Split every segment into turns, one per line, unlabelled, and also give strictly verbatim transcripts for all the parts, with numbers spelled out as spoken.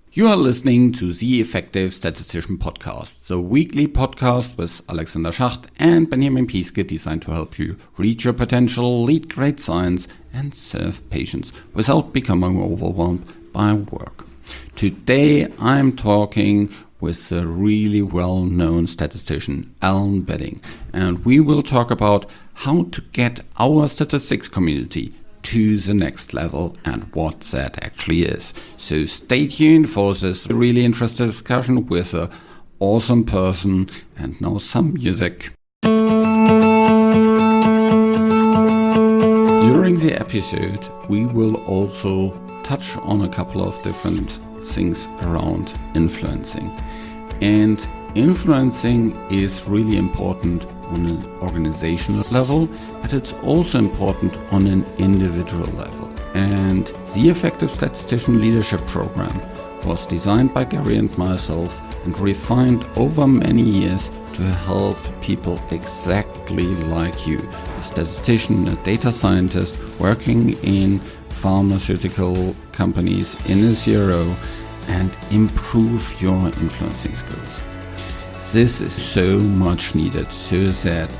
You are listening to the Effective Statistician Podcast, the weekly podcast with Alexander Schacht and Benjamin Pieske, designed to help you reach your potential, lead great science, and serve patients without becoming overwhelmed by work. Today I'm talking with a really well-known statistician, Alan Bedding, and we will talk about how to get our statistics community to the next level and what that actually is. So stay tuned for this really interesting discussion with an awesome person. And now some music. During the episode, we will also touch on a couple of different things around influencing. And influencing is really important on an organizational level, but it's also important on an individual level. And the Effective Statistician Leadership Program was designed by Gary and myself and refined over many years to help people exactly like you, a statistician, a data scientist working in pharmaceutical companies in a C R O, and improve your influencing skills. This is so much needed so that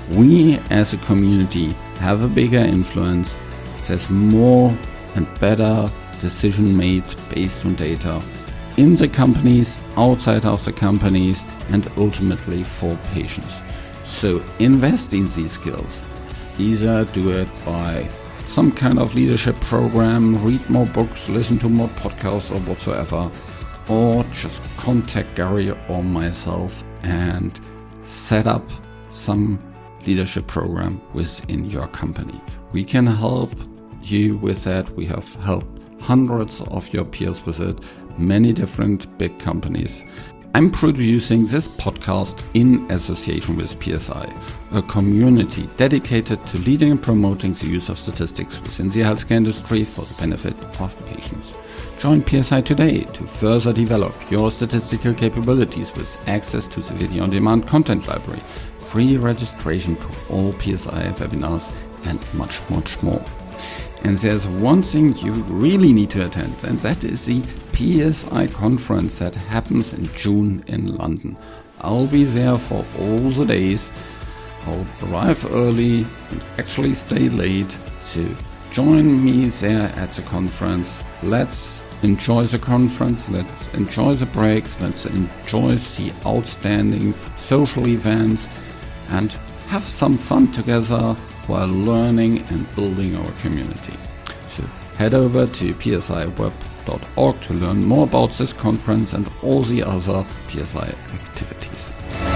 we as a community have a bigger influence. There's more and better decision made based on data in the companies, outside of the companies, and ultimately for patients. So invest in these skills. Either do it by some kind of leadership program, read more books, listen to more podcasts or whatsoever, or just contact Gary or myself and set up some leadership program within your company. We can help you with that. We have helped hundreds of your peers with it, many different big companies. I'm producing this podcast in association with P S I, a community dedicated to leading and promoting the use of statistics within the healthcare industry for the benefit of patients. Join P S I today to further develop your statistical capabilities with access to the video-on-demand content library, free registration to all P S I webinars, and much, much more. And there's one thing you really need to attend, and that is the P S I conference that happens in June in London. I'll be there for all the days. I'll arrive early and actually stay late. So join me there at the conference. Let's enjoy the conference. Let's enjoy the breaks. Let's enjoy the outstanding social events and have some fun together while learning and building our community. So head over to p s i web dot org to learn more about this conference and all the other P S I activities.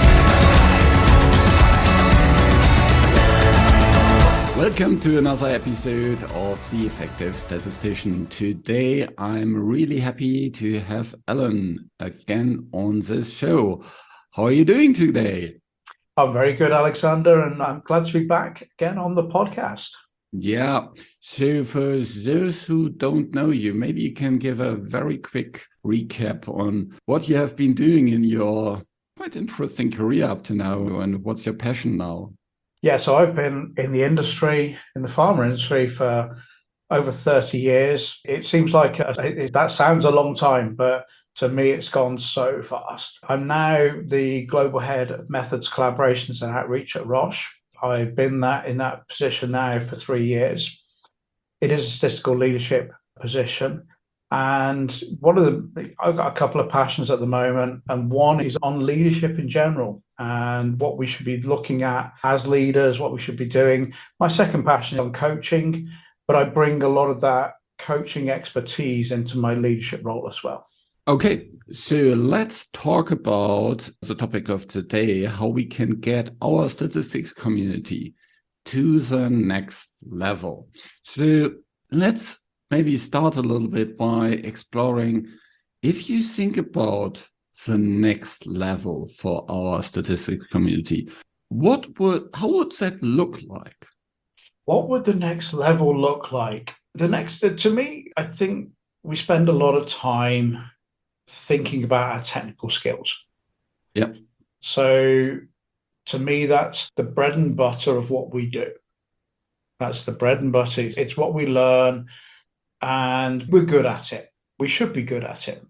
Welcome to another episode of The Effective Statistician. Today I'm really happy to have Alan again on this show. How are you doing today?
I'm very good, Alexander, and I'm glad to be back again on the podcast.
Yeah. So for those who don't know you, maybe you can give a very quick recap on what you have been doing in your quite interesting career up to now and what's your passion now?
Yeah, so I've been in the industry, in the pharma industry for over thirty years. It seems like a, it, that sounds a long time, but to me, it's gone so fast. I'm now the global head of methods, collaborations, and outreach at Roche. I've been that in that position now for three years. It is a statistical leadership position. And one of the, I've got a couple of passions at the moment, and one is on leadership in general and what we should be looking at as leaders, what we should be doing. My second passion is on coaching, but I bring a lot of that coaching expertise into my leadership role as well.
Okay, so let's talk about the topic of today, how we can get our statistics community to the next level. So let's maybe start a little bit by exploring, if you think about the next level for our statistics community, what would, how would that look like?
What would the next level look like? The next, to me, I think we spend a lot of time thinking about our technical skills.
Yep.
So to me, that's the bread and butter of what we do. That's the bread and butter. It's what we learn and we're good at it. We should be good at it.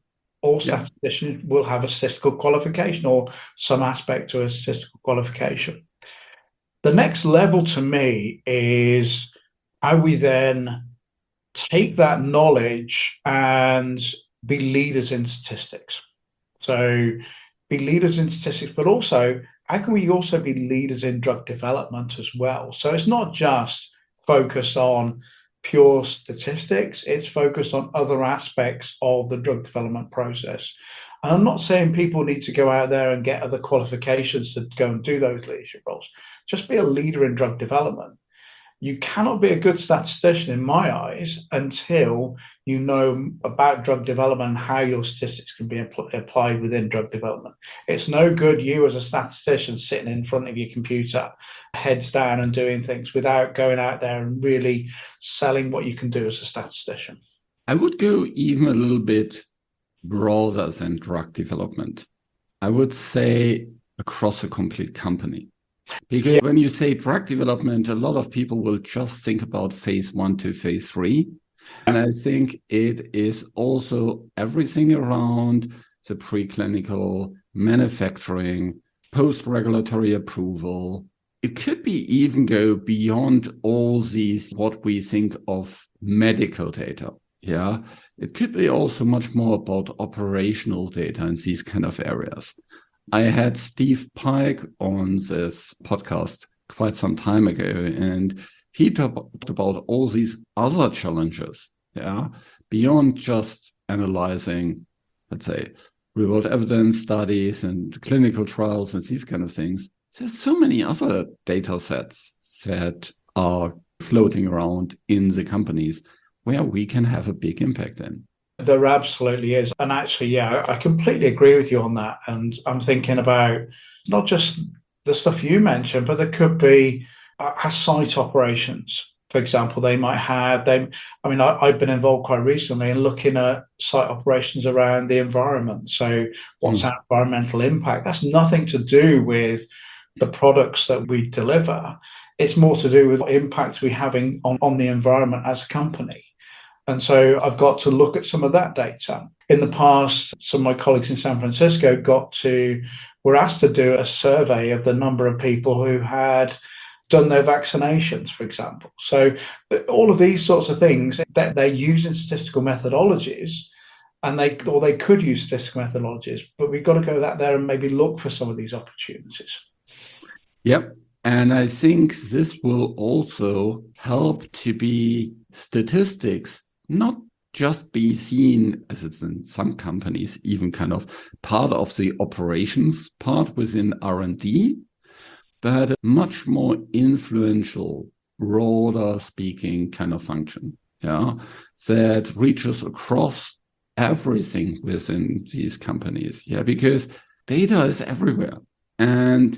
All
Yeah.
statisticians will have a statistical qualification or some aspect to a statistical qualification. The next level to me is how we then take that knowledge and be leaders in statistics. So be leaders in statistics, but also how can we also be leaders in drug development as well? So it's not just focused on pure statistics, it's focused on other aspects of the drug development process. And I'm not saying people need to go out there and get other qualifications to go and do those leadership roles. Just be a leader in drug development. You cannot be a good statistician, in my eyes, until you know about drug development and how your statistics can be apl- applied within drug development. It's no good you as a statistician sitting in front of your computer, heads down and doing things without going out there and really selling what you can do as a statistician.
I would go even a little bit broader than drug development. I would say across a complete company. Because yeah. when you say drug development, a lot of people will just think about phase one to phase three. And I think it is also everything around the preclinical, manufacturing, post-regulatory approval. It could be even go beyond all these, what we think of medical data. Yeah, it could be also much more about operational data in these kind of areas. I had Steve Pike on this podcast quite some time ago, and he talked about all these other challenges, yeah, beyond just analyzing, let's say, real-world evidence studies and clinical trials and these kind of things. There's so many other data sets that are floating around in the companies where we can have a big impact in.
There absolutely is. And actually, yeah, I completely agree with you on that. And I'm thinking about not just the stuff you mentioned, but there could be uh, site operations. For example, they might have, they, I mean, I, I've been involved quite recently in looking at site operations around the environment. So what's mm. our environmental impact? That's nothing to do with the products that we deliver. It's more to do with what impact we're having on, on the environment as a company. And so I've got to look at some of that data. In the past, some of my colleagues in San Francisco got to, were asked to do a survey of the number of people who had done their vaccinations, for example. So all of these sorts of things that they're using statistical methodologies, and they or they could use statistical methodologies, but we've got to go out there and maybe look for some of these opportunities.
Yep. And I think this will also help to be statistics not just be seen, as it's in some companies, even kind of part of the operations part within R and D, but a much more influential, broader speaking kind of function, yeah, that reaches across everything within these companies, yeah, because data is everywhere. And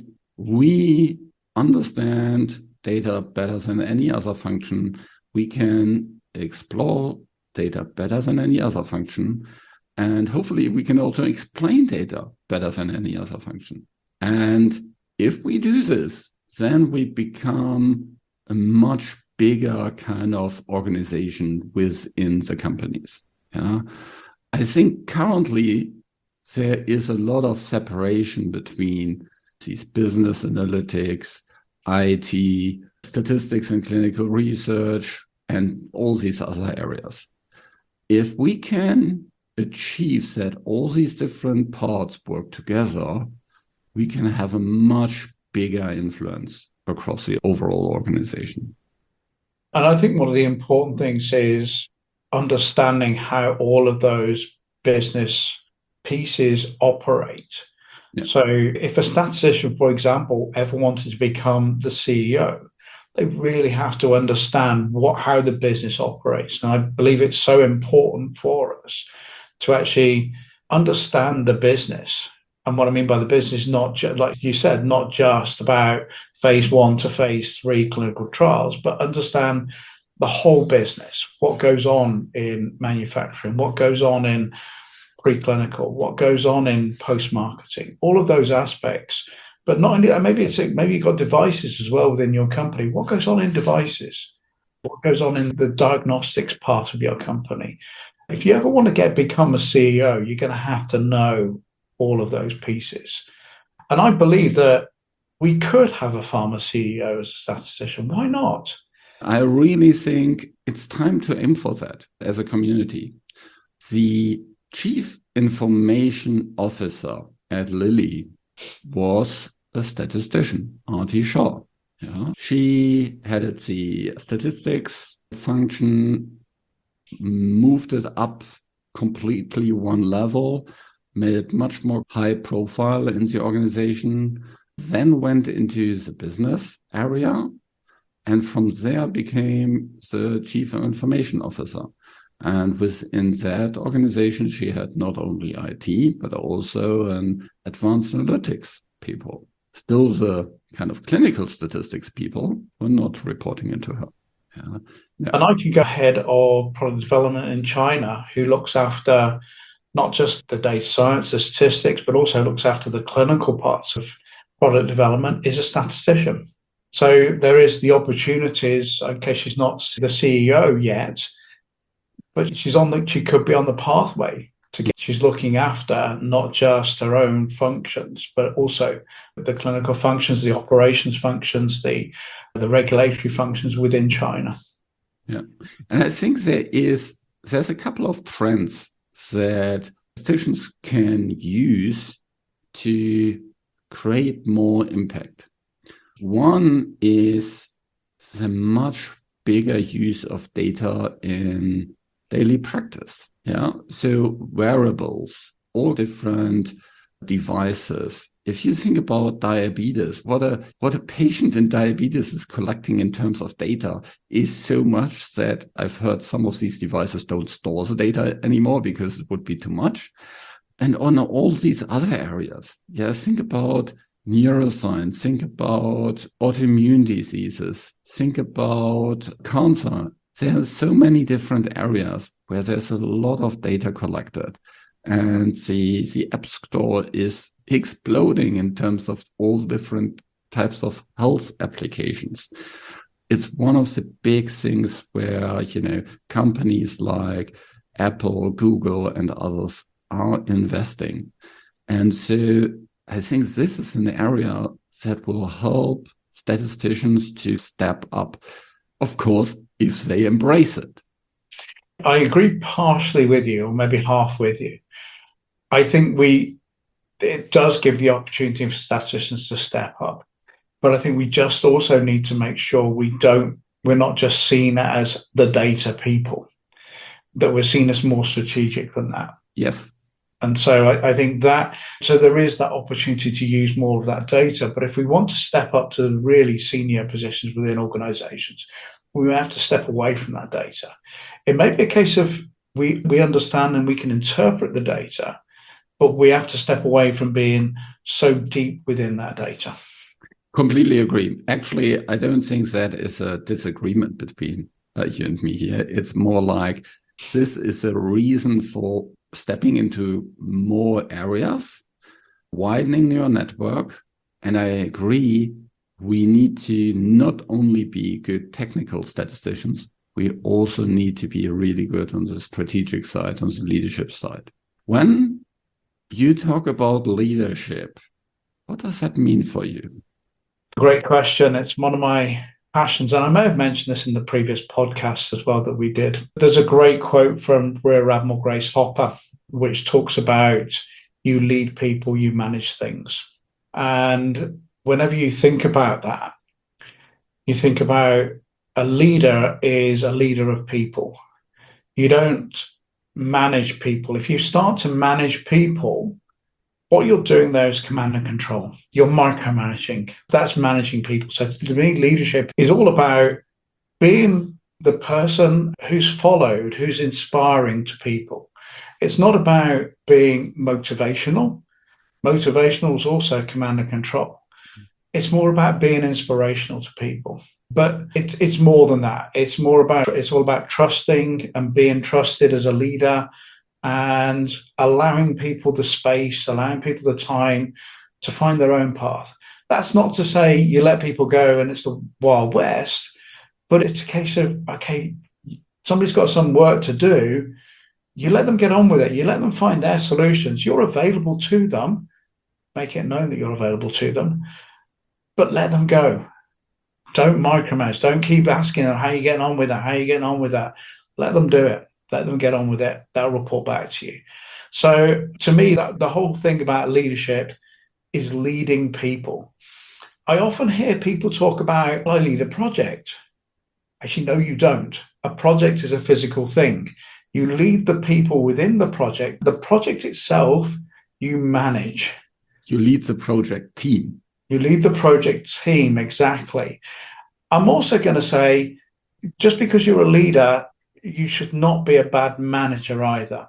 we understand data better than any other function. We can explore data better than any other function. And hopefully we can also explain data better than any other function. And if we do this, then we become a much bigger kind of organization within the companies. Yeah, I think currently there is a lot of separation between these business analytics, I T, statistics and clinical research, and all these other areas. If we can achieve that all these different parts work together, we can have a much bigger influence across the overall organization.
And I think one of the important things is understanding how all of those business pieces operate. Yeah. So if a statistician, for example, ever wanted to become the C E O, they really have to understand what how the business operates. And I believe it's so important for us to actually understand the business. And what I mean by the business, not just, like you said, not just about phase one to phase three clinical trials, but understand the whole business, what goes on in manufacturing, what goes on in preclinical, what goes on in post-marketing, all of those aspects. But not only that, maybe it's maybe you've got devices as well within your company. What goes on in devices? What goes on in the diagnostics part of your company? If you ever want to get become a C E O, you're going to have to know all of those pieces. And I believe that we could have a pharma C E O as a statistician. Why not?
I really think it's time to aim for that as a community. The Chief Information Officer at Lilly was a statistician, Artie Shaw. Yeah. She headed the statistics function, moved it up completely one level, made it much more high profile in the organization, then went into the business area, and from there became the Chief Information Officer. And within that organization, she had not only I T, but also an advanced analytics people. Still the kind of clinical statistics people were not reporting into her. Yeah. Yeah.
And I could go head of product development in China, who looks after not just the data science, the statistics, but also looks after the clinical parts of product development, is a statistician. So there is the opportunities, in case she's not the C E O yet, but she's on the, she could be on the pathway to get, she's looking after not just her own functions, but also the clinical functions, the operations functions, the, the regulatory functions within China.
Yeah. And I think there is, there's a couple of trends that statisticians can use to create more impact. One is the much bigger use of data in daily practice. Yeah. So wearables, all different devices. If you think about diabetes, what a what a patient in diabetes is collecting in terms of data is so much that I've heard some of these devices don't store the data anymore because it would be too much. And on all these other areas, yeah, think about neuroscience, think about autoimmune diseases, think about cancer. There are so many different areas where there's a lot of data collected, and the, the App Store is exploding in terms of all different types of health applications. It's one of the big things where, you know, companies like Apple, Google, and others are investing. And so I think this is an area that will help statisticians to step up, of course, if they embrace it.
I agree partially with you, or maybe half with you. I think we it does give the opportunity for statisticians to step up, but I think we just also need to make sure we don't we're not just seen as the data people, that we're seen as more strategic than that.
Yes.
And so I, I think that, so there is that opportunity to use more of that data. But if we want to step up to the really senior positions within organizations, we have to step away from that data. It may be a case of we, we understand and we can interpret the data, but we have to step away from being so deep within that data.
Completely agree. Actually, I don't think that is a disagreement between uh, you and me here. It's more like this is a reason for stepping into more areas, widening your network. And I agree, we need to not only be good technical statisticians, we also need to be really good on the strategic side, on the leadership side. When you talk about leadership, what does that mean for you?
Great question. It's one of my passions, and I may have mentioned this in the previous podcast as well that we did. There's a great quote from Rear Admiral Grace Hopper, which talks about you lead people, you manage things. And whenever you think about that, you think about a leader is a leader of people. You don't manage people. If you start to manage people, what you're doing there is command and control. You're micromanaging. That's managing people. So to me, leadership is all about being the person who's followed, who's inspiring to people. It's not about being motivational. Motivational is also command and control. It's more about being inspirational to people. But it's it's more than that. It's more about it's all about trusting and being trusted as a leader, and allowing people the space, allowing people the time to find their own path. That's not to say you let people go and it's the Wild West, but it's a case of, okay, somebody's got some work to do. You let them get on with it. You let them find their solutions. You're available to them. Make it known that you're available to them, but let them go. Don't micromanage. Don't keep asking them, how are you getting on with that? How are you getting on with that? Let them do it. Let them get on with it. They'll report back to you. So to me, that, the whole thing about leadership is leading people. I often hear people talk about, I lead a project. Actually, no, you don't. A project is a physical thing. You lead the people within the project. The project itself, you manage.
You lead the project team.
You lead the project team, exactly. I'm also going to say, just because you're a leader, you should not be a bad manager either.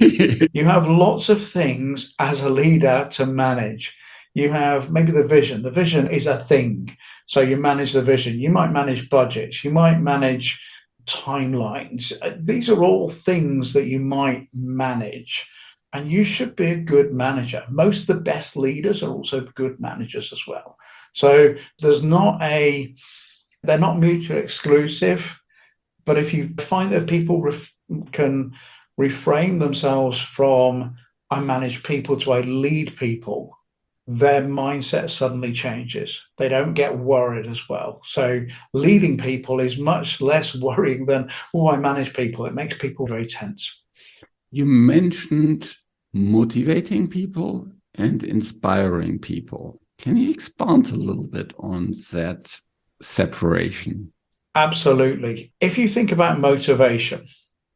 You have lots of things as a leader to manage. You have maybe the vision. The vision is a thing. So you manage the vision. You might manage budgets. You might manage timelines. These are all things that you might manage. And you should be a good manager. Most of the best leaders are also good managers as well. So there's not a, they're not mutually exclusive. But if you find that people ref, can reframe themselves from I manage people to I lead people, their mindset suddenly changes. They don't get worried as well. So leading people is much less worrying than, oh, I manage people. It makes people very tense.
You mentioned motivating people and inspiring people. Can you expand a little bit on that separation?
Absolutely. If you think about motivation,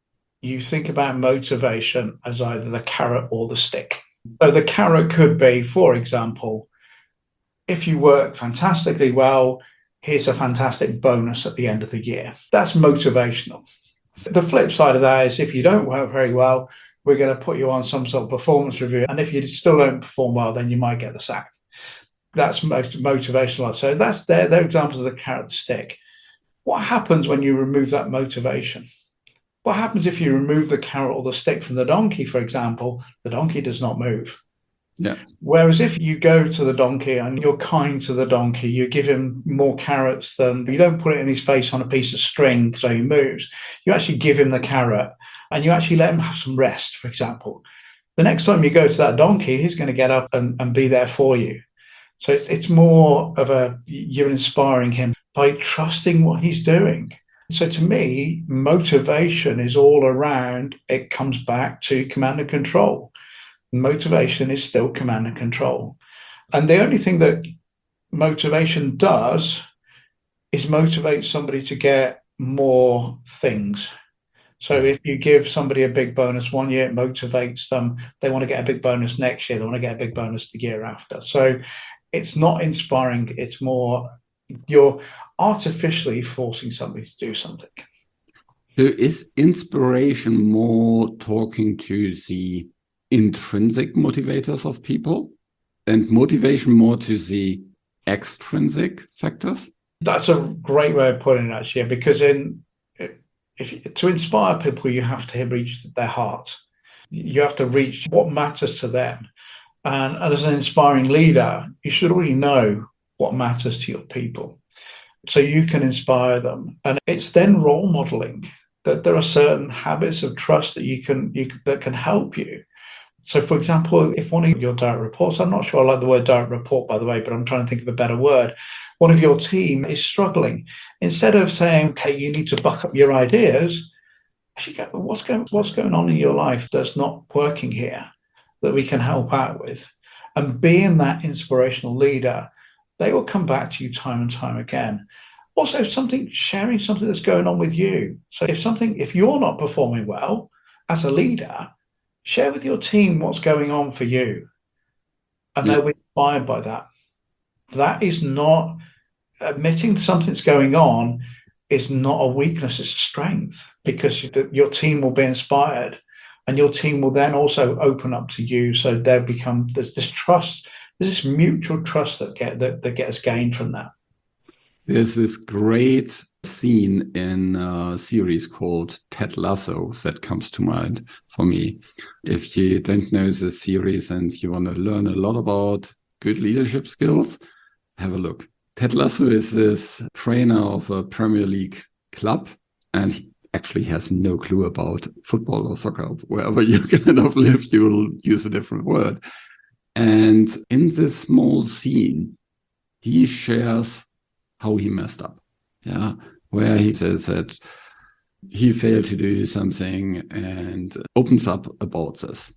you think about motivation as either the carrot or the stick. So the carrot could be, for example, if you work fantastically well, here's a fantastic bonus at the end of the year. That's motivational. The flip side of that is if you don't work very well, we're going to put you on some sort of performance review. And if you still don't perform well, then you might get the sack. That's most motivational. So that's their, their examples of the carrot and the stick. What happens when you remove that motivation? What happens if you remove the carrot or the stick from the donkey, for example? The donkey does not move.
Yeah.
Whereas if you go to the donkey and you're kind to the donkey, you give him more carrots than, you don't put it in his face on a piece of string so he moves. You actually give him the carrot and you actually let him have some rest, for example. The next time you go to that donkey, he's going to get up and, and be there for you. So it's, it's more of a, you're inspiring him by trusting what he's doing. So to me, motivation is all around, it comes back to command and control. Motivation is still command and control. And the only thing that motivation does is motivate somebody to get more things. So if you give somebody a big bonus one year, it motivates them. They want to get a big bonus next year. They want to get a big bonus the year after. So it's not inspiring. It's more, you're artificially forcing somebody to do something.
So is inspiration more talking to the intrinsic motivators of people and motivation more to the extrinsic factors?
That's a great way of putting it, actually, because in if to inspire people, you have to reach their heart. You have to reach what matters to them. And, and as an inspiring leader, you should already know what matters to your people, so you can inspire them. And it's then role modeling that there are certain habits of trust that you can you that can help you. So, for example, if one of your direct reports, I'm not sure I like the word direct report, by the way, but I'm trying to think of a better word. One of your team is struggling. Instead of saying, okay, you need to buck up your ideas, actually go, what's going, what's going on in your life that's not working here that we can help out with? And being that inspirational leader, they will come back to you time and time again. Also, something, sharing something that's going on with you. So if something, if you're not performing well as a leader, share with your team what's going on for you, and yeah. They'll be inspired by that. That is not, admitting something's going on is not a weakness, it's a strength, because your team will be inspired and your team will then also open up to you. So there become, there's this trust, there's this mutual trust that, get, that, that gets gained from that.
There's this great scene in a series called Ted Lasso that comes to mind for me. If you don't know the series and you want to learn a lot about good leadership skills, have a look. Ted Lasso is this trainer of a Premier League club, and actually has no clue about football or soccer. Wherever you kind of live, you will use a different word. And in this small scene, he shares how he messed up. Yeah, where he says that he failed to do something and opens up about this.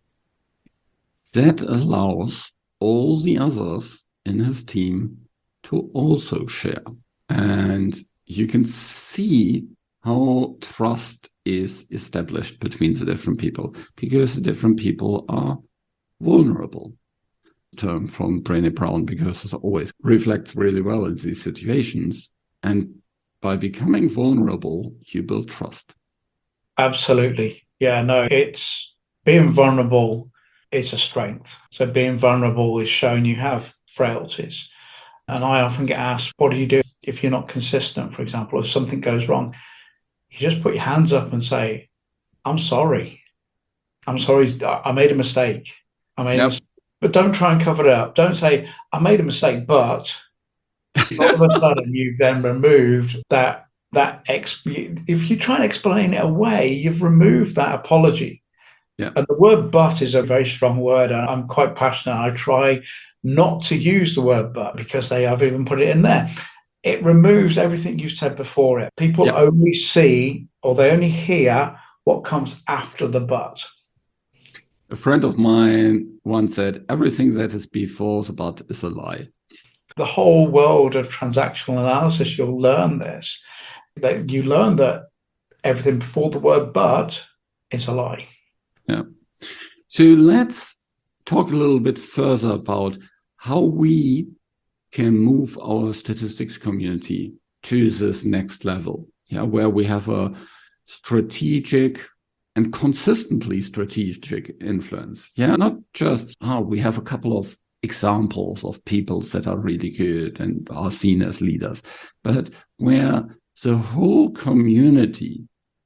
That allows all the others in his team to also share. And you can see how trust is established between the different people, because the different people are vulnerable. Term from Brené Brown, because it always reflects really well in these situations. And by becoming vulnerable, you build trust.
Absolutely. Yeah, no, it's being vulnerable is a strength. So being vulnerable is showing you have frailties. And I often get asked, what do you do if you're not consistent? For example, if something goes wrong, you just put your hands up and say, I'm sorry. I'm sorry. I made a mistake. I made yep. a mistake. But don't try and cover it up. Don't say, I made a mistake, but all of a sudden you've then removed that, that ex- if you try and explain it away, you've removed that apology.
Yeah.
And the word but is a very strong word. And I'm quite passionate. I try not to use the word but because they have even put it in there. It removes everything you've said before it. People yeah. only see or they only hear what comes after the but.
A friend of mine once said, everything that is before the but is a lie.
The whole world of transactional analysis, you'll learn this. That you learn that everything before the word but is a lie.
Yeah. So let's talk a little bit further about how we can move our statistics community to this next level, yeah, where we have a strategic and consistently strategic influence. Yeah, not just, oh, we have a couple of examples of people that are really good and are seen as leaders, but where the whole community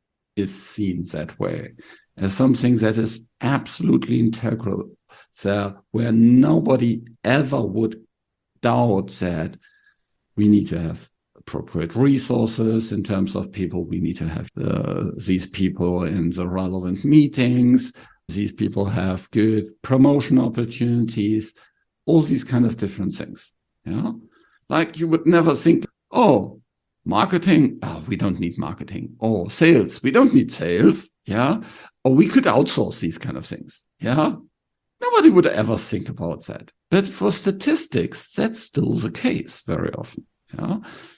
is seen that way as something that is absolutely integral, so where nobody ever would doubt that we need to have appropriate resources in terms of people. We need to have uh, these people in the relevant meetings. These people have good promotion opportunities, all these kind of different things. Yeah, like you would never think, oh, marketing, oh, we don't need marketing. Or sales, we don't need sales. Yeah, or we could outsource these kind of things. Yeah, nobody would ever think about that. But for statistics, that's still the case very often. Yeah.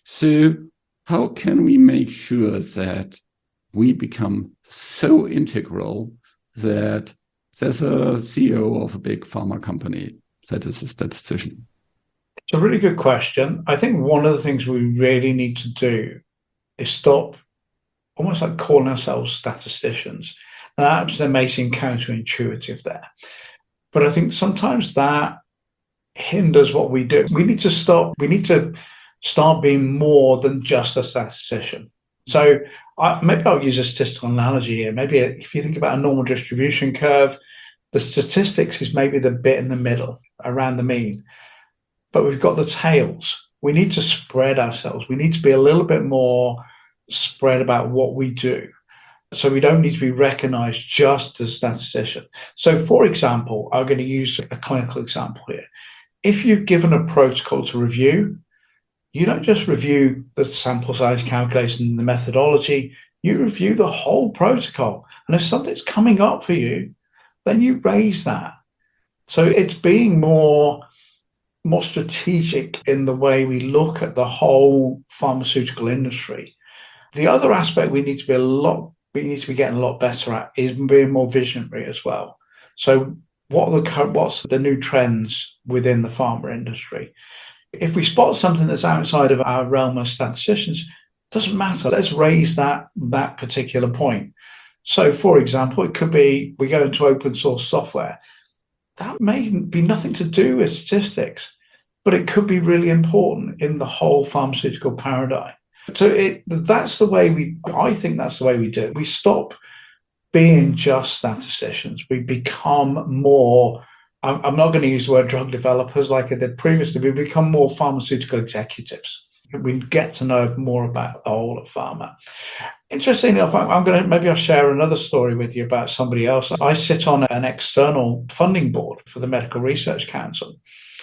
So how can we make sure that we become so integral that there's a C E O of a big pharma company that is a statistician?
It's a really good question. I think one of the things we really need to do is stop almost like calling ourselves statisticians. Now, that may seem counterintuitive there, but I think sometimes that hinders what we do. We need to stop. We need to start being more than just a statistician. So I, maybe I'll use a statistical analogy here. Maybe if you think about a normal distribution curve, the statistics is maybe the bit in the middle around the mean, but we've got the tails. We need to spread ourselves. We need to be a little bit more spread about what we do. So we don't need to be recognized just as a statistician. So for example, I'm going to use a clinical example here. If you've given a protocol to review, you don't just review the sample size calculation and the methodology, you review the whole protocol. And if something's coming up for you, then you raise that. So it's being more, more strategic in the way we look at the whole pharmaceutical industry. The other aspect we need to be a lot, we need to be getting a lot better at is being more visionary as well. So what are the what's the new trends within the pharma industry? If we spot something that's outside of our realm as statisticians, doesn't matter. Let's raise that that particular point. So, for example, it could be we go into open source software. That may be nothing to do with statistics, but it could be really important in the whole pharmaceutical paradigm. So it, that's the way we, I think that's the way we do it. We stop being just statisticians. We become more, I'm, I'm not going to use the word drug developers like I did previously, we become more pharmaceutical executives. we get to know more about the whole of pharma. Interestingly enough, I'm going to maybe I'll share another story with you about somebody else. I sit on an external funding board for the Medical Research Council,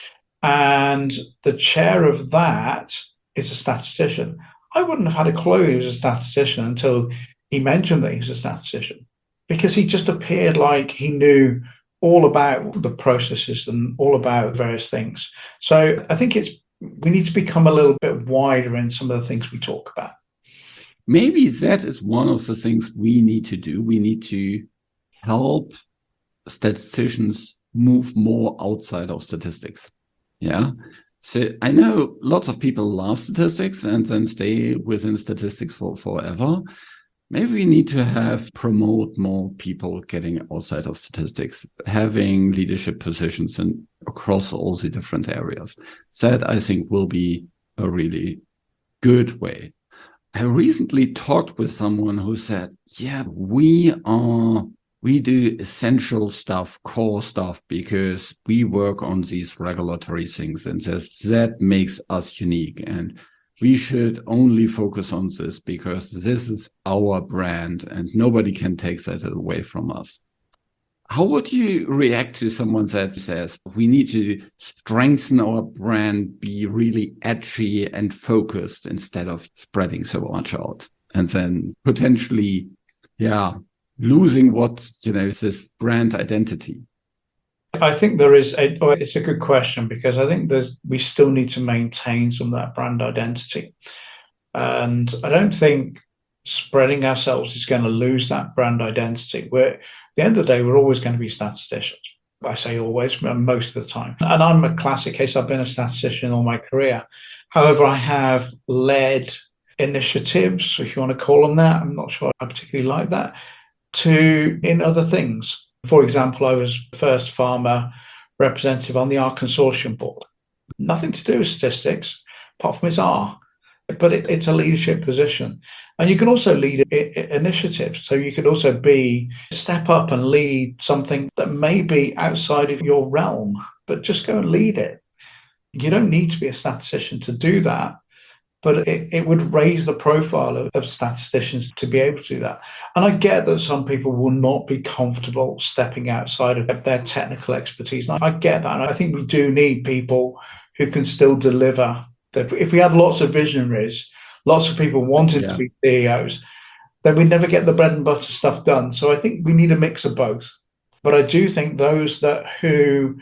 and the chair of that is a statistician. I wouldn't have had a clue he was a statistician until he mentioned that he was a statistician, because he just appeared like he knew all about the processes and all about various things. So I think it's we need to become a little bit wider in some of the things we talk about.
Maybe that is one of the things we need to do. We need to help statisticians move more outside of statistics. Yeah. So I know lots of people love statistics and then stay within statistics for forever. Maybe we need to have promote more people getting outside of statistics, having leadership positions and across all the different areas. That I think will be a really good way. I recently talked with someone who said, yeah, we are, we do essential stuff, core stuff, because we work on these regulatory things and says that makes us unique. And we should only focus on this because this is our brand and nobody can take that away from us. How would you react to someone that says we need to strengthen our brand, be really edgy and focused instead of spreading so much out, and then potentially, yeah, losing what, you know, is this brand identity?
I think there is a, it's a good question, because I think there's, we still need to maintain some of that brand identity. And I don't think spreading ourselves is going to lose that brand identity. We're, at the end of the day, we're always going to be statisticians. I say always, most of the time. And I'm a classic case. I've been a statistician all my career. However, I have led initiatives, if you want to call them that. I'm not sure I particularly like that, to in other things. For example, I was the first pharma representative on the R Consortium board. Nothing to do with statistics, apart from it's R. But it, it's a leadership position. And you can also lead I- I initiatives. So you could also be, step up and lead something that may be outside of your realm, but just go and lead it. You don't need to be a statistician to do that, but it, it would raise the profile of, of statisticians to be able to do that. And I get that some people will not be comfortable stepping outside of their technical expertise. And I get that. And I think we do need people who can still deliver. If we had lots of visionaries, lots of people wanted yeah. to be C E Os, then we'd never get the bread and butter stuff done. So I think we need a mix of both. But I do think those that who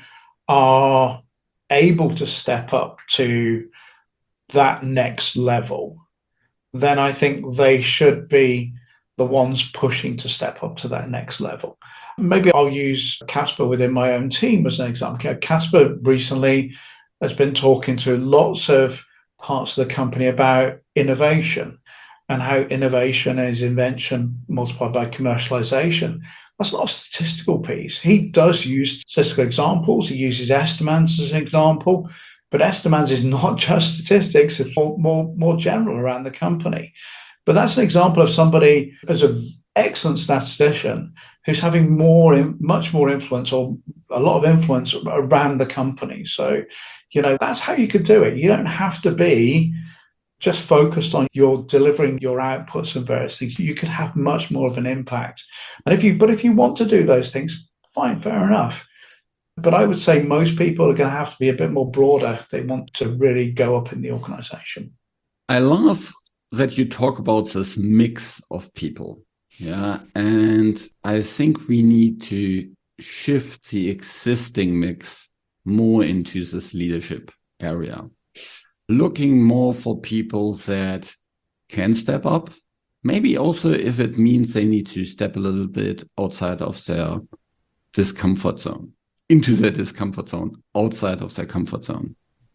are able to step up to that next level, then I think they should be the ones pushing to step up to that next level. Maybe I'll use Casper within my own team as an example. Casper recently has been talking to lots of parts of the company about innovation and how innovation is invention multiplied by commercialization. That's not a statistical piece. He does use statistical examples. He uses Estimans as an example, but Estimans is not just statistics. It's more, more, more general around the company. But that's an example of somebody as an excellent statistician who's having more, much more influence, or a lot of influence around the company. So, you know, that's how you could do it. You don't have to be just focused on your delivering your outputs and various things. You could have much more of an impact. And if you, but if you want to do those things, fine, fair enough. But I would say most people are going to have to be a bit more broader if they want to really go up in the organization.
I love that you talk about this mix of people. Yeah. And I think we need to shift the existing mix more into this leadership area, looking more for people that can step up. Maybe also if it means they need to step a little bit outside of their discomfort zone, into their discomfort zone, outside of their comfort zone.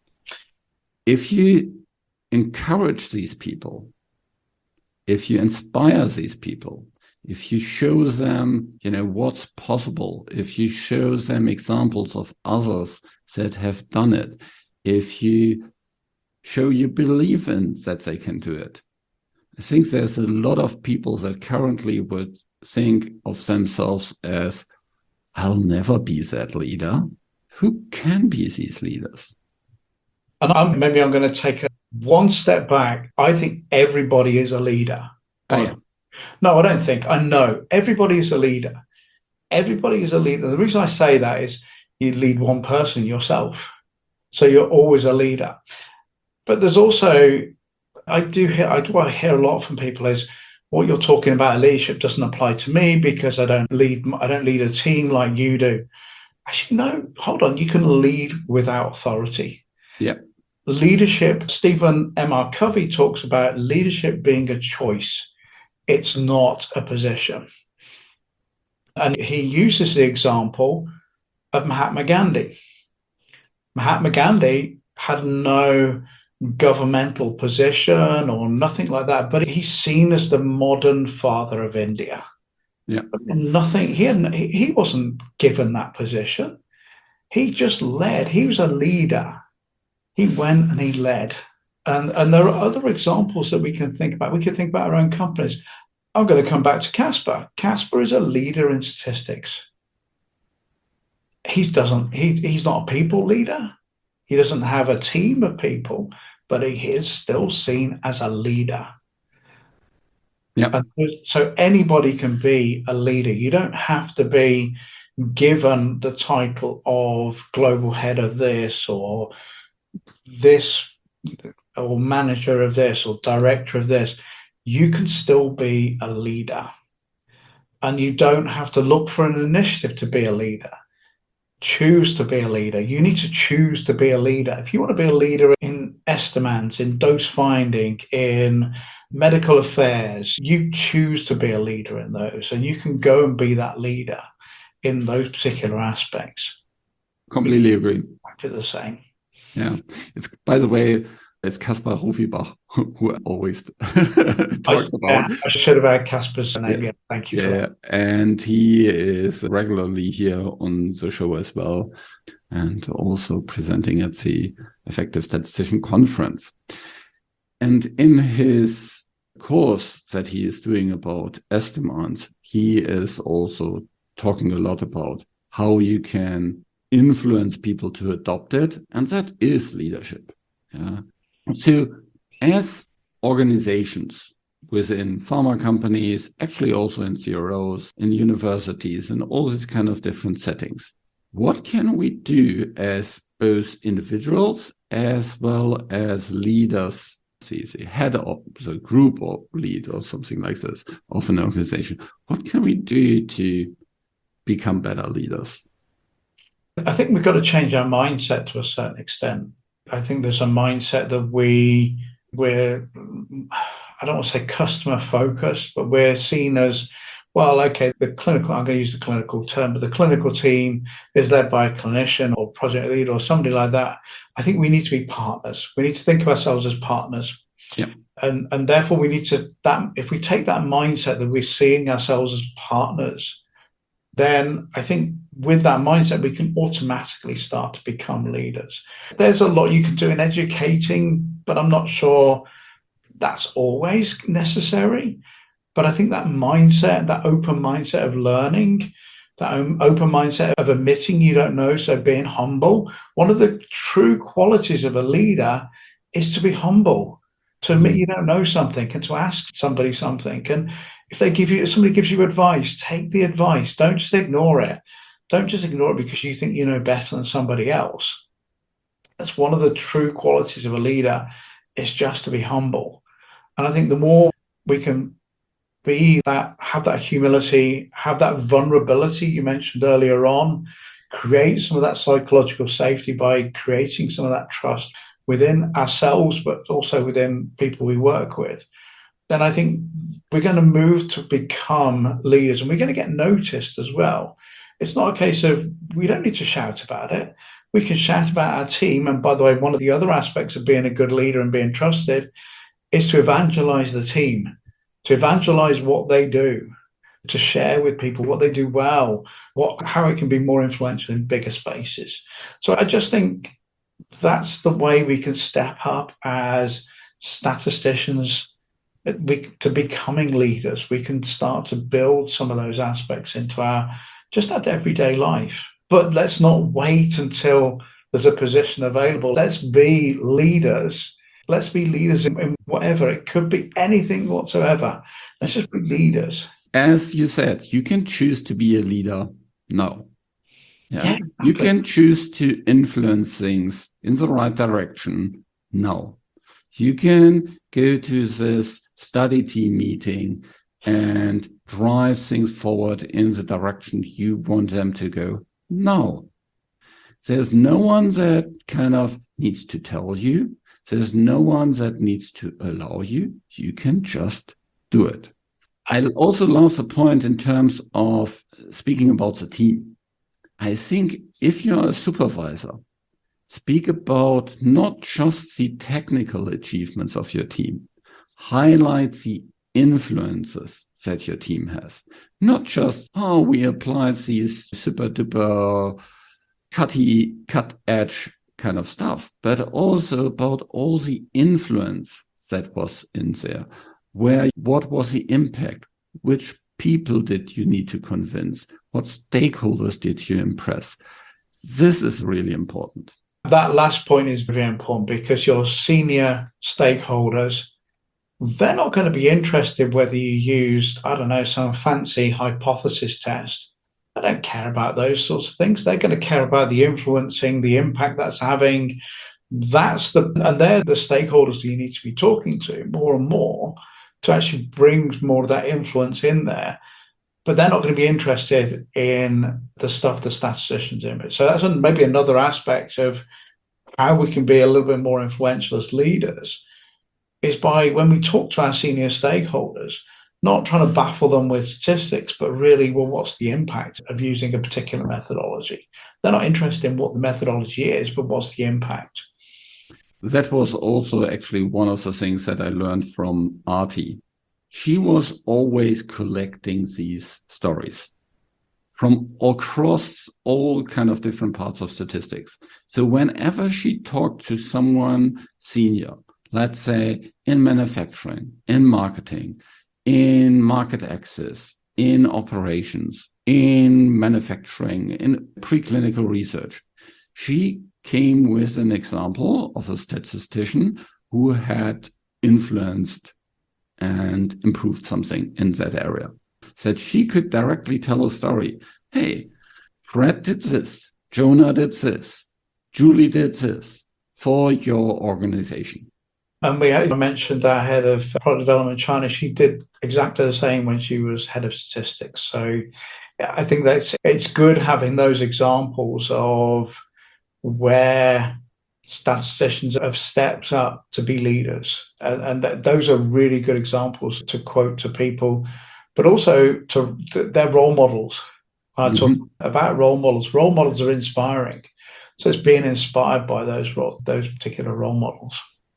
If you encourage these people, if you inspire these people, if you show them, you know, what's possible, if you show them examples of others that have done it, if you show you believe in that they can do it. I think there's a lot of people that currently would think of themselves as, I'll never be that leader. Who can be these leaders?
And I'm, maybe I'm going to take a one step back, I think everybody is a leader.
Oh, yeah.
No, I don't think. I know everybody is a leader. Everybody is a leader. The reason I say that is you lead one person, yourself. So you're always a leader. But there's also, I do hear, I do I hear a lot from people is what you're talking about leadership doesn't apply to me because I don't lead, I don't lead a team like you do. Actually, no, hold on. You can lead without authority.
Yeah.
Leadership, Stephen M R Covey talks about leadership being a choice. It's not a position. And he uses the example of Mahatma Gandhi. Mahatma Gandhi had no governmental position or nothing like that, but he's seen as the modern father of India.
Yeah.
Nothing, he hadn't, he wasn't given that position. He just led. He was a leader. He went and he led. And, and there are other examples that we can think about. We can think about our own companies. I'm going to come back to Casper. Casper is a leader in statistics. He doesn't, he, he's not a people leader. He doesn't have a team of people, but he is still seen as a leader.
Yeah.
And so anybody can be a leader. You don't have to be given the title of global head of this or this or manager of this or director of this. You can still be a leader. And you don't have to look for an initiative to be a leader. Choose to be a leader. You need to choose to be a leader. If you want to be a leader in estimands, in dose finding, in medical affairs, you choose to be a leader in those, and you can go and be that leader in those particular aspects.
Completely agree.
Exactly the same.
Yeah. It's, by the way, it's Caspar Rofibach who always talks
I,
about.
Yeah, I should have had Casper's name. Yeah, thank you.
Yeah,
for that.
and he is regularly here on the show as well, and also presenting at the Effective Statistician Conference. And in his course that he is doing about estimands, he is also talking a lot about how you can influence people to adopt it, and that is leadership. Yeah. So as organizations within pharma companies, actually also in C R Os, in universities, and all these kind of different settings, what can we do as both individuals as well as leaders, see, the head of the group or lead or something like this of an organization? What can we do to become better leaders?
I think we've got to change our mindset to a certain extent. I think there's a mindset that we, we're, I don't want to say customer focused, but we're seen as, well, okay, the clinical, I'm going to use the clinical term, but the clinical team is led by a clinician or project lead or somebody like that. I think we need to be partners. We need to think of ourselves as partners.
Yeah.
And, and therefore we need to, that if we take that mindset that we're seeing ourselves as partners, then I think with that mindset, we can automatically start to become leaders. There's a lot you can do in educating, but I'm not sure that's always necessary. But I think that mindset, that open mindset of learning, that open mindset of admitting you don't know, so being humble. One of the true qualities of a leader is to be humble, to admit you don't know something and to ask somebody something. And if they give you, if somebody gives you advice, take the advice. Don't just ignore it. Don't just ignore it because you think you know better than somebody else. That's one of the true qualities of a leader, is just to be humble. And I think the more we can be that, have that humility, have that vulnerability you mentioned earlier on, create some of that psychological safety by creating some of that trust within ourselves, but also within people we work with, then I think we're going to move to become leaders, and we're going to get noticed as well. It's not a case of, we don't need to shout about it. We can shout about our team. And by the way, one of the other aspects of being a good leader and being trusted is to evangelize the team, to evangelize what they do, to share with people what they do well, what, how it can be more influential in bigger spaces. So I just think that's the way we can step up as statisticians we, to becoming leaders. We can start to build some of those aspects into our just our everyday life. But let's not wait until there's a position available. Let's be leaders Let's be leaders in, in whatever. It could be anything whatsoever. Let's just be leaders.
As you said, you can choose to be a leader now. Yeah.
Yeah, exactly.
You can choose to influence things in the right direction now. You can go to this study team meeting and drive things forward in the direction you want them to go now. There's no one that kind of needs to tell you. There's no one that needs to allow you. You can just do it. I also love the point in terms of speaking about the team. I think if you're a supervisor, speak about not just the technical achievements of your team, highlight the influences that your team has. Not just, oh, we apply these super duper cutty, cut edge kind of stuff, but also about all the influence that was in there. Where, what was the impact? Which people did you need to convince? What stakeholders did you impress? This is really important.
That last point is very important because your senior stakeholders, they're not going to be interested whether you used, I don't know, some fancy hypothesis test. They don't care about those sorts of things. They're going to care about the influencing, the impact that's having. That's the, and they're the stakeholders that you need to be talking to more and more to actually bring more of that influence in there. But they're not going to be interested in the stuff the statisticians do. So that's maybe another aspect of how we can be a little bit more influential as leaders, is by when we talk to our senior stakeholders, not trying to baffle them with statistics, but really, well, what's the impact of using a particular methodology? They're not interested in what the methodology is, but what's the impact?
That was also actually one of the things that I learned from Arti. She was always collecting these stories from across all kind of different parts of statistics. So whenever she talked to someone senior, let's say in manufacturing, in marketing, in market access, in operations, in manufacturing, in preclinical research, she came with an example of a statistician who had influenced and improved something in that area. That she could directly tell a story. Hey, Fred did this, Jonah did this, Julie did this for your organization.
And we mentioned our head of product development in China. She did exactly the same when she was head of statistics. So I think that's it's good having those examples of where statisticians have stepped up to be leaders. And, and th- those are really good examples to quote to people, but also to, to their role models. When I mm-hmm. talk about role models, role models are inspiring. So it's being inspired by those role, those particular role models.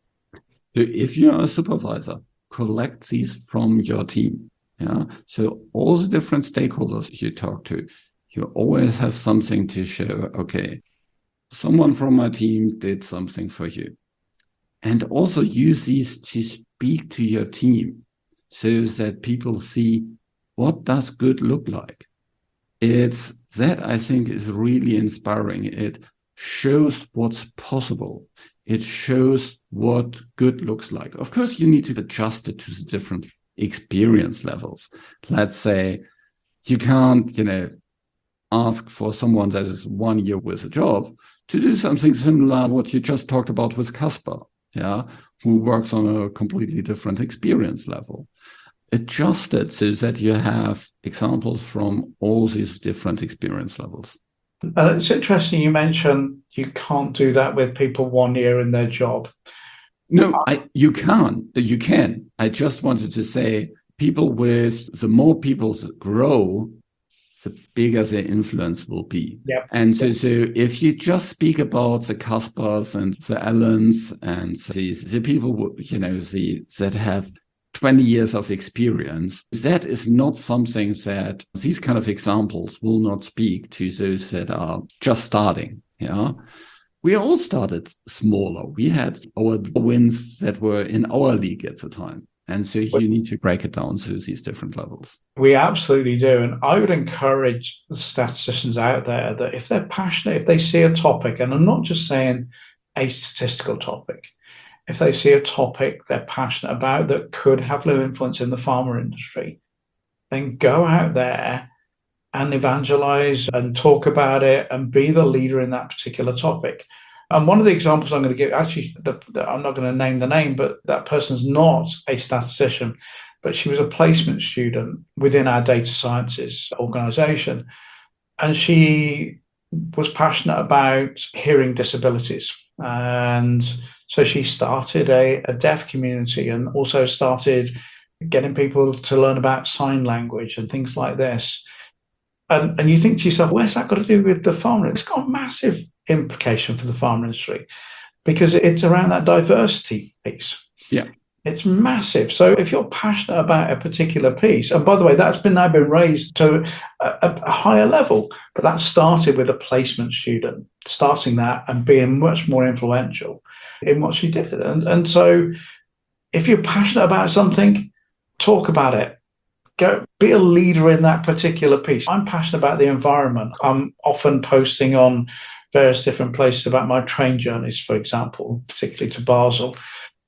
If you're a supervisor, collect these from your team. Yeah. So all the different stakeholders you talk to, you always have something to show. Okay, someone from my team did something for you. And also use these to speak to your team so that people see what does good look like. It's that I think is really inspiring. It shows what's possible. It shows what good looks like. Of course, you need to adjust it to the different experience levels. Let's say you can't, you know, ask for someone that is one year with a job to do something similar to what you just talked about with Casper, yeah, who works on a completely different experience level. Adjust it so that you have examples from all these different experience levels.
And it's interesting you mentioned you can't do that with people one year in their job.
No, I, you can. You can. I just wanted to say people with, the more people that grow, the bigger their influence will be.
Yep.
And so, so if you just speak about the Caspers and the Allens and the, the people, you know, the, that have twenty years of experience, that is not something that these kind of examples will not speak to those that are just starting. Yeah. We all started smaller. We had our wins that were in our league at the time. And so you need to break it down to these different levels.
We absolutely do. And I would encourage the statisticians out there that if they're passionate, if they see a topic, and I'm not just saying a statistical topic, if they see a topic they're passionate about that could have little influence in the pharma industry, then go out there and evangelize and talk about it and be the leader in that particular topic. And one of the examples I'm going to give, actually, the, the, I'm not going to name the name, but that person's not a statistician, but she was a placement student within our data sciences organization. And she was passionate about hearing disabilities. And so she started a, a deaf community and also started getting people to learn about sign language and things like this. And, and you think to yourself, where's that got to do with the pharma? It's got a massive implication for the pharma industry because it's around that diversity piece.
Yeah.
It's massive. So if you're passionate about a particular piece, and by the way, that's been now been raised to a, a higher level, but that started with a placement student, starting that and being much more influential in what she did. And, and so if you're passionate about something, talk about it. Go be a leader in that particular piece. I'm passionate about the environment. I'm often posting on various different places about my train journeys, for example, particularly to Basel.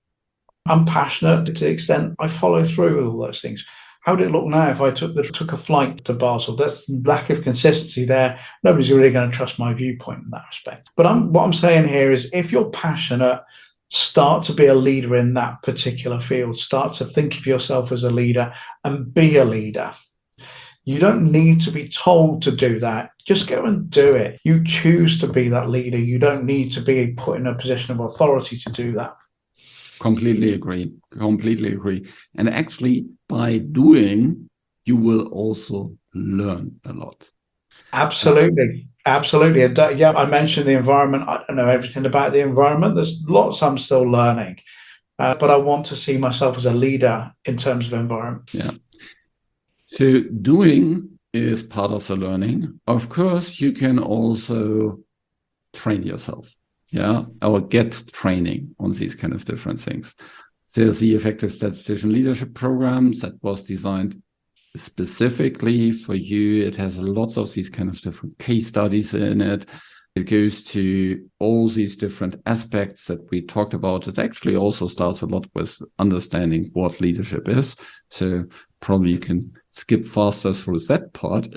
I'm passionate to the extent I follow through with all those things. How would it look now if I took the, took a flight to Basel? There's lack of consistency there. Nobody's really going to trust my viewpoint in that respect. But I'm, what I'm saying here is if you're passionate, start to be a leader in that particular field. Start to think of yourself as a leader and be a leader. You don't need to be told to do that. Just go and do it. You choose to be that leader. You don't need to be put in a position of authority to do that.
Completely agree. Completely agree. And actually, by doing, you will also learn a lot.
Absolutely. Absolutely. Yeah, I mentioned the environment. I don't know everything about the environment. There's lots I'm still learning. Uh, but I want to see myself as a leader in terms of environment.
Yeah. So doing is part of the learning. Of course, you can also train yourself. Yeah, or get training on these kind of different things. There's the Effective Statistician Leadership Program that was designed specifically for you. It has lots of these kind of different case studies in it. It goes to all these different aspects that we talked about. It actually also starts a lot with understanding what leadership is. So probably you can skip faster through that part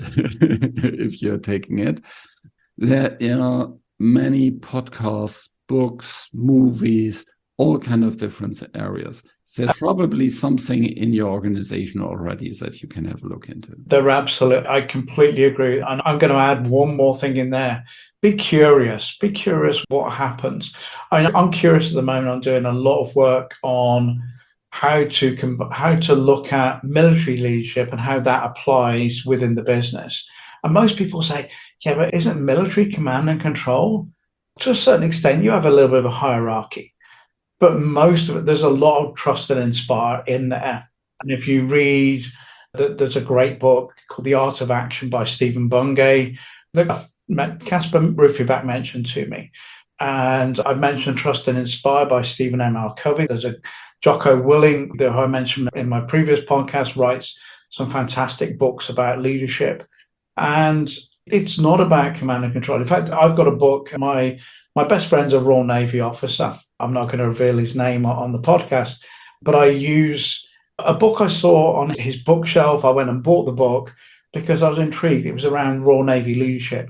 if you're taking it. There are many podcasts, books, movies, all kind of different areas. There's probably something in your organization already that you can have a look into.
They're absolute. I completely agree. And I'm going to add one more thing in there. Be curious. Be curious what happens. I, I'm curious at the moment. I'm doing a lot of work on how to how to look at military leadership and how that applies within the business. And most people say, yeah, but isn't military command and control? To a certain extent, you have a little bit of a hierarchy, but most of it, there's a lot of trust and inspire in there. And if you read, there's a great book called The Art of Action by Stephen Bungay that Caspar Rufiback mentioned to me. And I've mentioned Trust and Inspire by Stephen M. R. Covey. There's a Jocko Willing that I mentioned in my previous podcast, writes some fantastic books about leadership. And it's not about command and control. In fact, I've got a book. My my best friend's a Royal Navy officer. I'm not going to reveal his name on the podcast, but I use a book I saw on his bookshelf. I went and bought the book because I was intrigued. It was around Royal Navy leadership.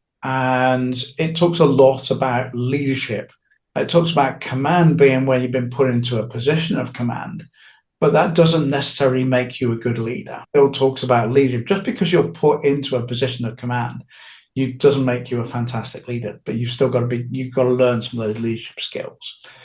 And it talks a lot about leadership. It talks about command being where you've been put into a position of command. But that doesn't necessarily make you a good leader. Bill talks about leadership. Just because you're put into a position of command, it doesn't make you a fantastic leader. But you've still got to be, you've got to learn some of those leadership skills.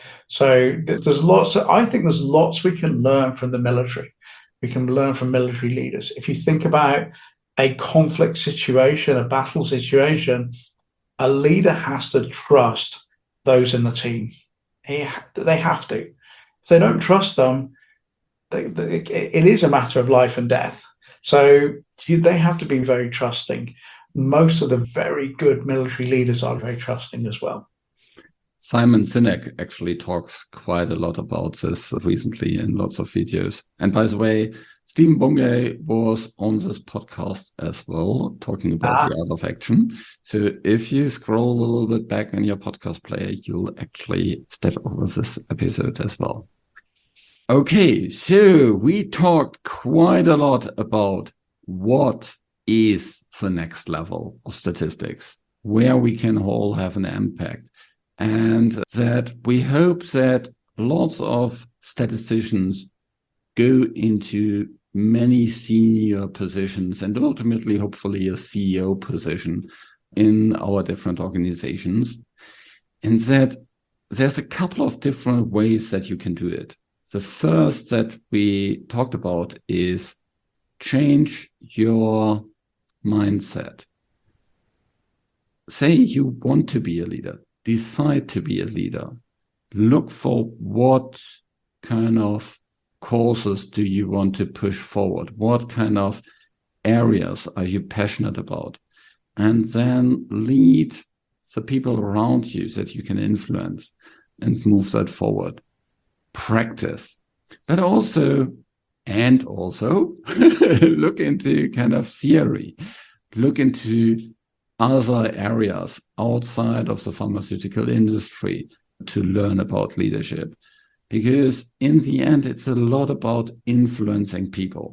So there's lots. Of, I think there's lots we can learn from the military. We can learn from military leaders. If you think about a conflict situation, a battle situation, a leader has to trust those in the team. He, they have to. If they don't trust them, They, they, it is a matter of life and death. So you, they have to be very trusting. Most of the very good military leaders are very trusting as well.
Simon Sinek actually talks quite a lot about this recently in lots of videos. And by the way, Stephen Bungay was on this podcast as well, talking about ah. the art of action. So if you scroll a little bit back in your podcast player, you'll actually step over this episode as well. Okay, so we talked quite a lot about what is the next level of statistics, where we can all have an impact. And that we hope that lots of statisticians go into many senior positions and ultimately, hopefully, a C E O position in our different organizations. And that there's a couple of different ways that you can do it. The first that we talked about is change your mindset. Say you want to be a leader. Decide to be a leader. Look for what kind of causes do you want to push forward? What kind of areas are you passionate about? And then lead the people around you that you can influence and move that forward. Practice. But also, and also, look into kind of theory. Look into other areas outside of the pharmaceutical industry to learn about leadership. Because in the end, it's a lot about influencing people.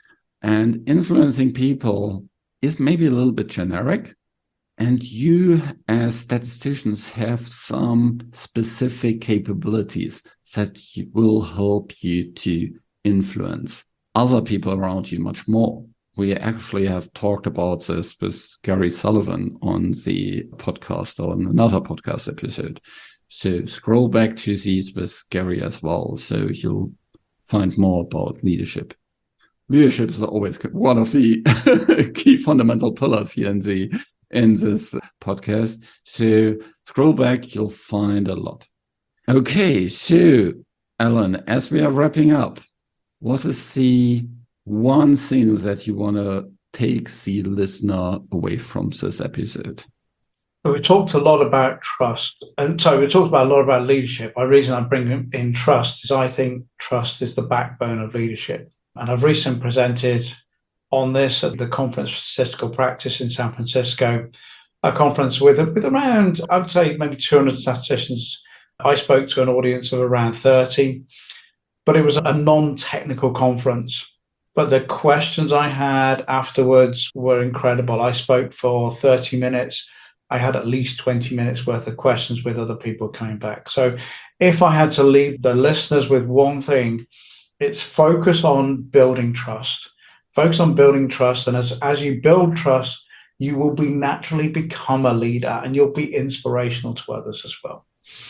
And influencing people is maybe a little bit generic. And you, as statisticians, have some specific capabilities that will help you to influence other people around you much more. We actually have talked about this with Gary Sullivan on the podcast, on another podcast episode. So scroll back to these with Gary as well, so you'll find more about leadership. Leadership is always one of the key fundamental pillars here in the in this podcast. So scroll back, you'll find a lot. Okay, so Alan, as we are wrapping up, what is the one thing that you want to take the listener away from this episode?
We talked a lot about trust. And so we talked about a lot about leadership. The reason I bring in trust is I think trust is the backbone of leadership. And I've recently presented on this at the Conference for Statistical Practice in San Francisco, a conference with, with around, I would say, maybe two hundred statisticians. I spoke to an audience of around thirty, but it was a non-technical conference. But the questions I had afterwards were incredible. I spoke for thirty minutes. I had at least twenty minutes worth of questions with other people coming back. So if I had to leave the listeners with one thing, it's focus on building trust. Focus on building trust. And as, as you build trust, you will be naturally become a leader and you'll be inspirational to others as well.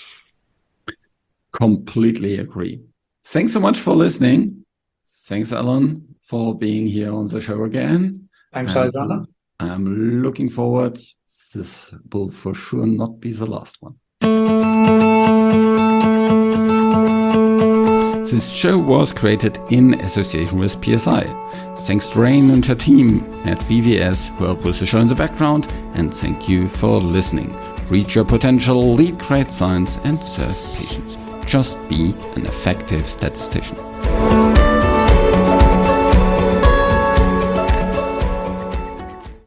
Completely agree. Thanks so much for listening. Thanks, Alan, for being here on the show again.
Thanks, Alexander.
I'm looking forward. This will for sure not be the last one. This show was created in association with P S I. Thanks to Rain and her team at V V S who help with the show in the background, and thank you for listening. Reach your potential, lead great science, and serve patients. Just be an effective statistician.